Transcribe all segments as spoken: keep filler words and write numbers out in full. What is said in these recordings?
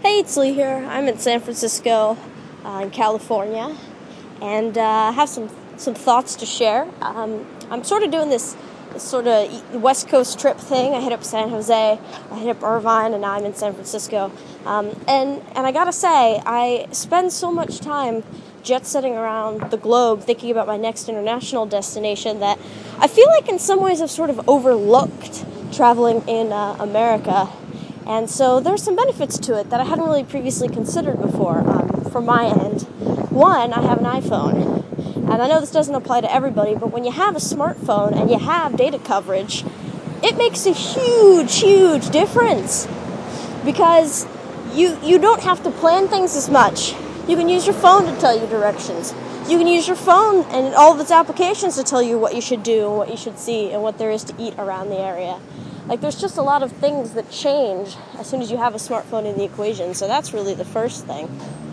Hey, it's Lee here. I'm in San Francisco, uh, in California, and uh, have some some thoughts to share. Um, I'm sort of doing this, this sort of West Coast trip thing. I hit up San Jose, I hit up Irvine, and now I'm in San Francisco. Um, and and I gotta say, I spend so much time jet-setting around the globe, thinking about my next international destination, that I feel like in some ways I've sort of overlooked traveling in uh, America. And so there's some benefits to it that I hadn't really previously considered before, um, from my end. One, I have an iPhone. And I know this doesn't apply to everybody, but when you have a smartphone and you have data coverage, it makes a huge, huge difference. Because you you don't have to plan things as much. You can use your phone to tell you directions. You can use your phone and all of its applications to tell you what you should do and what you should see and what there is to eat around the area. Like, there's just a lot of things that change as soon as you have a smartphone in the equation, so that's really the first thing.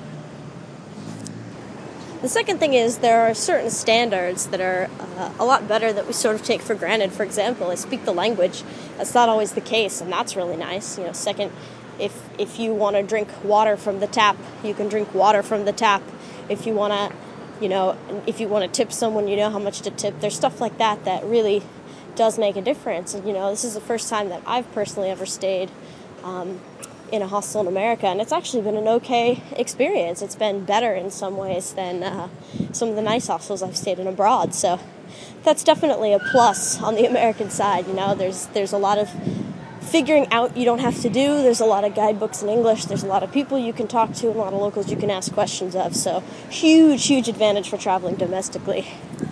The second thing is there are certain standards that are uh, a lot better that we sort of take for granted. For example, I speak the language. That's not always the case, and that's really nice. You know, second, if if you want to drink water from the tap, you can drink water from the tap. If you want to, you know, if you want to tip someone, you know how much to tip. There's stuff like that that really does make a difference. And, you know, this is the first time that I've personally ever stayed um, in a hostel in America, and it's actually been an okay experience. It's been better in some ways than uh, some of the nice hostels I've stayed in abroad. So that's definitely a plus on the American side. You know, there's there's a lot of figuring out you don't have to do. There's a lot of guidebooks in English. There's a lot of people you can talk to, and a lot of locals you can ask questions of. So huge, huge advantage for traveling domestically.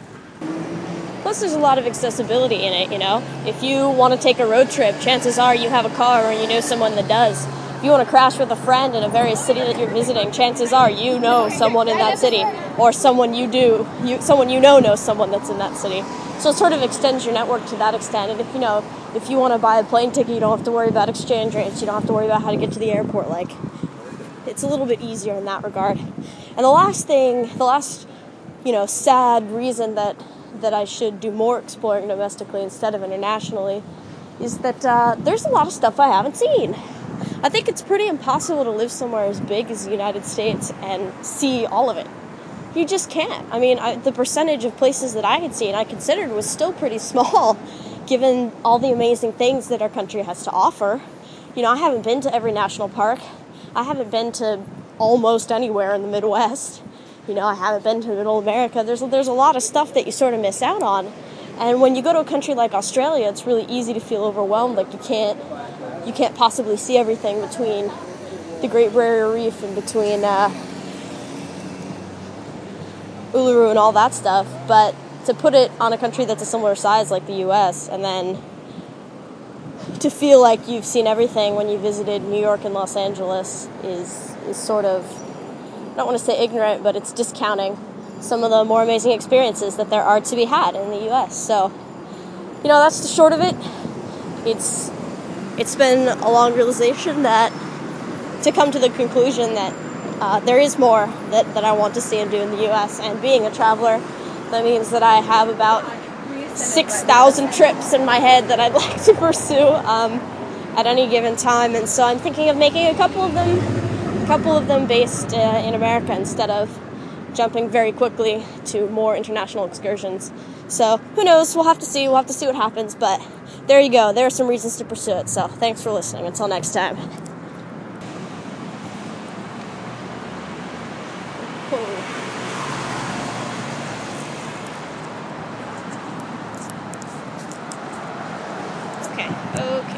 Plus, there's a lot of accessibility in it, you know. If you want to take a road trip, chances are you have a car or you know someone that does. If you want to crash with a friend in a various city that you're visiting, chances are you know someone in that city, or someone you do, you someone you know knows someone that's in that city. So it sort of extends your network to that extent. And if you know, if you want to buy a plane ticket, you don't have to worry about exchange rates. You don't have to worry about how to get to the airport. Like, it's a little bit easier in that regard. And the last thing, the last, you know, sad reason that that I should do more exploring domestically instead of internationally is that uh, there's a lot of stuff I haven't seen. I think it's pretty impossible to live somewhere as big as the United States and see all of it. You just can't. I mean, I, the percentage of places that I had seen, I considered was still pretty small, given all the amazing things that our country has to offer. You know, I haven't been to every national park. I haven't been to almost anywhere in the Midwest. You know, I haven't been to Middle America. There's there's a lot of stuff that you sort of miss out on. And when you go to a country like Australia, it's really easy to feel overwhelmed. Like, you can't you can't possibly see everything between the Great Barrier Reef and between uh, Uluru and all that stuff. But to put it on a country that's a similar size like the U S, and then to feel like you've seen everything when you visited New York and Los Angeles is is sort of, I don't want to say ignorant, but it's discounting some of the more amazing experiences that there are to be had in the U S. So, you know, that's the short of it. It's it's been a long realization that to come to the conclusion that uh, there is more that, that I want to see and do in the U S. And being a traveler, that means that I have about six thousand trips in my head that I'd like to pursue um, at any given time. And so I'm thinking of making a couple of them couple of them based uh, in America instead of jumping very quickly to more international excursions. So who knows? We'll have to see. We'll have to see what happens. But there you go. There are some reasons to pursue it. So thanks for listening. Until next time. Okay. Okay.